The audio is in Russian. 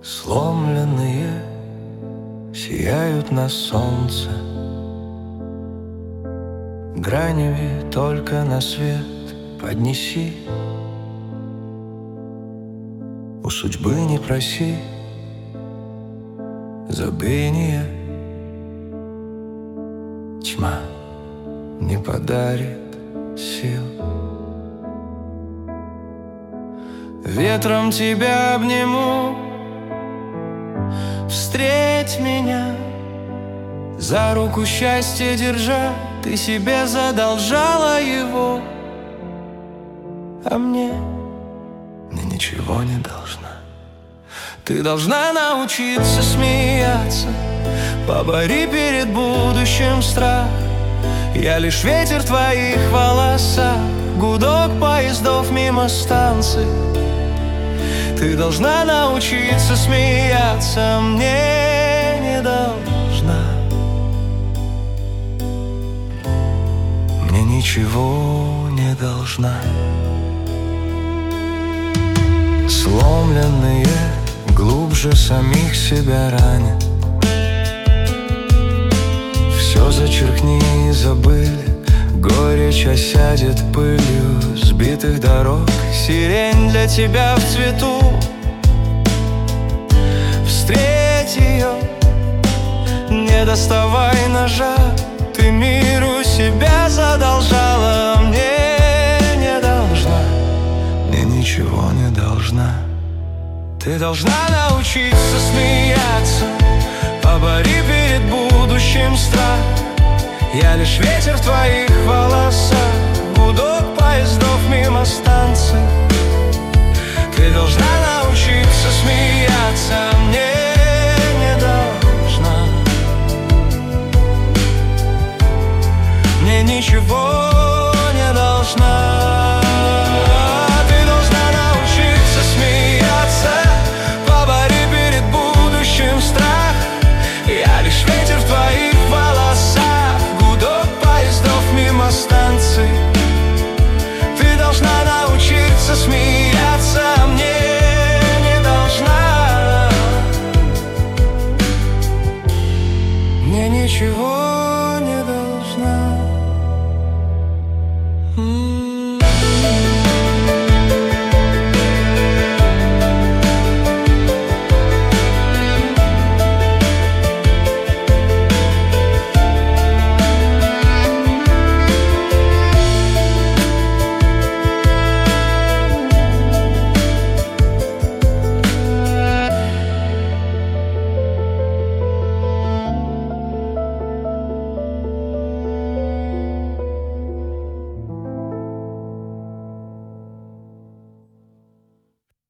Сломленные сияют на солнце, гранями только на свет поднеси. У судьбы не проси забвения, тьма не подарит сил. Ветром тебя обниму, встреть меня, за руку счастье держа. Ты себе задолжала его, а мне ничего не должна. Ты должна научиться смеяться, побори перед будущим страх. Я лишь ветер в твоих волосах, гудок поездов мимо станций. Ты должна научиться смеяться, мне не должна. Мне ничего не должна. Сломленные глубже самих себя ранят. Все зачеркни и забыли, горечь осядет пылью сбитых дорог. Сирень для тебя в цвету, встреть ее, не доставай ножа. Ты миру себя задолжала, мне не должна. Мне ничего не должна. Ты должна научиться смеяться, побори перед будущим страх. Я лишь ветер в твоих волосах, гудок поездов мимо станций. Ты должна научиться